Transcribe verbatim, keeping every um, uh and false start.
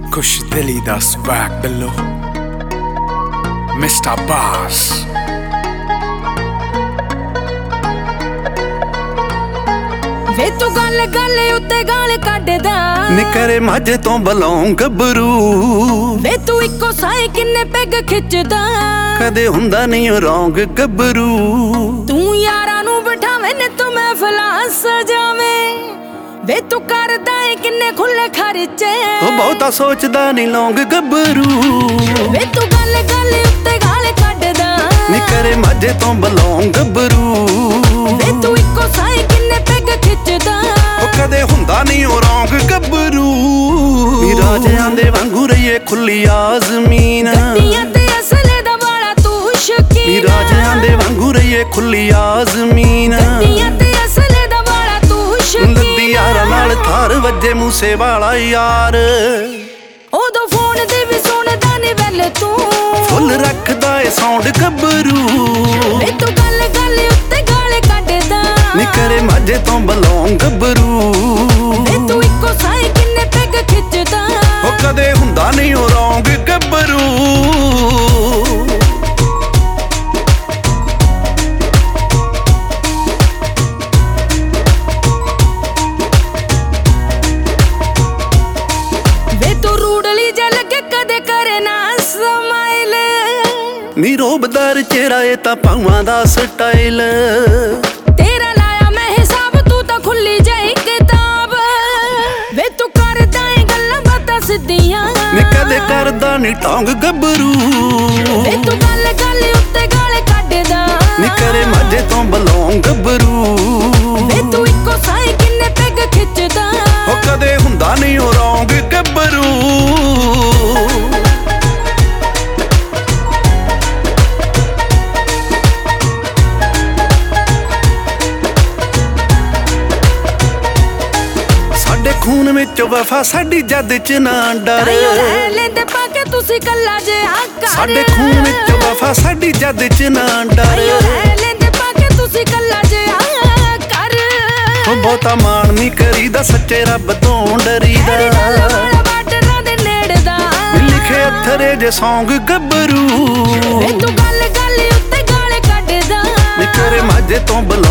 Kush Dili da swag below Mister Boss ਵੇ ਤੂੰ ਗੱਲ ਗੱਲ ਉੱਤੇ ਗਾਲ ਕੱਢਦਾ ਨਿਕਰੇ ਮਾਝੇ ਤੋਂ ਬਲੌਂ ਗੱਭਰੂ ਵੇ ਤੂੰ ਇੱਕੋ ਸਾਏ ਕਿੰਨੇ ਪੈਗ ਖਿੱਚਦਾ ਕਦੇ ਹੁੰਦਾ ਨਹੀਂ ਰੌਂਗ ਗੱਭਰੂ ਤੂੰ ਯਾਰਾਂ ਨੂੰ ਬਿਠਾਵੇਂ ਨੇ ਤੂੰ ਮਹਿਫਲਾਂ ਸਜਾਵੇਂ ਵੇ ਤੂੰ ਕਰਦਾ ਏ ਕਿੰਨੇ ਖੁੱਲੇ ਖਰਚੇ ਉਹ ਬਹੁਤਾ ਸੋਚਦਾ ਨਹੀਂ ਲੌਂਗ ਗੱਭਰੂ ਵੇ ਤੂੰ ਗੱਲ ਗੱਲ ਉੱਤੇ ਗਾਲ ਕੱਢਦਾ ਨਿਕਰੇ ਮਾਝੇ ਤੋਂ ਬਲੌਂ ਗੱਭਰੂ ਵੇ ਤੂੰ ਇੱਕੋ ਸਾਏ ਕਿੰਨੇ ਪੈਗ ਖਿੱਚਦਾ ਉਹ ਕਦੇ ਹੁੰਦਾ ਨਹੀਂ ਰੌਂਗ ਗੱਭਰੂ ਨੀ ਰਾਜਿਆਂ ਦੇ ਵਾਂਗੂ ਰਹੀਏ ਖੁੱਲੀ ਆਜ਼ਮੀਨ ਗੱਡੀਆਂ ਤੇ ਅਸਲੇ ਦਾ ਵਾਲਾ ਤੂੰ ਸ਼ਕੀਨ ਨੀ ਰਾਜਿਆਂ ਦੇ ਵਾਂਗੂ ਰਹੀਏ ਖੁੱਲੀ ਆਜ਼ਮੀਨ ਗੱਡੀਆਂ ਤੇ ਅਸਲੇ ਦਾ ਵਾਲਾ ਤੂੰ ਸ਼ਕੀਨ ਲੱਦੀ ਯਾਰਾਂ ਨਾਲ ਥਾਰ ਵੱਜੇ ਮੂਸੇ ਵਾਲਾ ਯਾਰ ਉਦੋਂ ਫੋਨ ਦੇ ਵੀ ਸੁਣਦਾ ਨੀ ਵੈਲ ਤੂੰ ਫੁੱਲ ਰੱਖਦਾ ਏ ਸਾਊਂਡ ਗੱਭਰੂ ਵੇ ਤੂੰ ਗੱਲ ਗੱਲ ਉੱਤੇ ਗਾਲ ਕੱਢਦਾ ਨਿਕਰੇ ਮਾਝੇ ਤੋਂ ਬਲੌਂ ਗੱਭਰੂ ਵੇ ਤੂੰ ਇੱਕੋ ਸਾਏ ਕਿੰਨੇ ਪੈਗ ਖਿੱਚਦਾ ਉਹ ਕਦੇ ਹੁੰਦਾ ਨਹੀਂ ਰੌਂਗ ਗੱਭਰੂ ਵੇ ਤੂੰ ਰੂੜਲੀ ਜਲ ਕੇ ਕਦੇ ਕਰੇ ਨਾ ਸਮਾਈਲ ਨੀ ਰੋਬਦਾਰ ਚਿਹਰਾ ਏ ਤਾਂ ਪਾਵਾਂ ਦਾ ਸਟਾਈਲ ਤੇਰਾ ਲਾਇਆ ਮੈਂ ਹਿਸਾਬ ਤੂੰ ਤਾਂ ਖੁੱਲੀ ਜਾਈ ਕਿਤਾਬ ਵੇ ਤੂੰ ਕਰਦਾ ਏ ਗੱਲਾਂ ਬਾਤਾਂ ਸਿੱਧੀਆਂ ਨੀ ਕਦੇ ਕਰਦਾ ਨੀ ਟੌਂਗ ਗੱਭਰੂ ਵੇ ਤੂੰ ਗੱਲ ਗੱਲ ਉੱਤੇ ਗਾਲ ਕੱਢਦਾ ਨੀ ਕਰੇ ਮਾਝੇ ਤੋਂ ਬਲੌਂ ਗੱਭਰੂ ਵੇ ਤੂੰ ਇੱਕੋ ਸਾਏ ਕਿੰਨੇ ਪੈਗ ਖਿੱਚਦਾ ਉਹ ਕਦੇ ਹੁੰਦਾ ਨਹੀਂ ਰੌਂਗ ਗੱਭਰੂ ਸਾਡੇ ਖੂਨ ਵਿੱਚ ਵਫਾ ਸਾਡੀ ਜੱਦ ਚ ਨਾ ਡਰ ਤਾਈਓ ਲੈ ਲੈਂਦੇ ਪਾ ਕੇ ਤੁਸੀਂ ਕੱਲਾ ਜਿਹਾ ਕਰ ਸਾਡੇ ਖੂਨ ਵਿੱਚ ਵਫਾ ਸਾਡੀ ਜੱਦ ਚ ਨਾ ਡਰ ਤਾਈਓ ਲੈ ਲੈਂਦੇ ਪਾ ਕੇ ਤੁਸੀਂ ਕੱਲਾ ਜਿਹਾ ਕਰ ਉਹ ਬਹੁਤਾ ਮਾਣ ਨਹੀਂ ਕਰੀਦਾ ਸੱਚੇ ਰੱਬ ਤੋਂ ਡਰੀਦਾ ਤੇਰੇ ਨਾਲ ਵਾਲਾ ਬਾਰਡਰਾਂ ਦੇ ਨੇੜੇ ਦਾ ਲਿਖੇ ਅੱਥਰੇ ਜੇ ਸੌਂਗ ਗੱਭਰੂ ਵੇ ਤੂੰ ਗੱਲ ਗੱਲ ਉੱਤੇ ਗਾਲ ਕੱਢਦਾ ਨਿਕਰੇ ਮਾਝੇ ਤੋਂ ਬਲੌਂ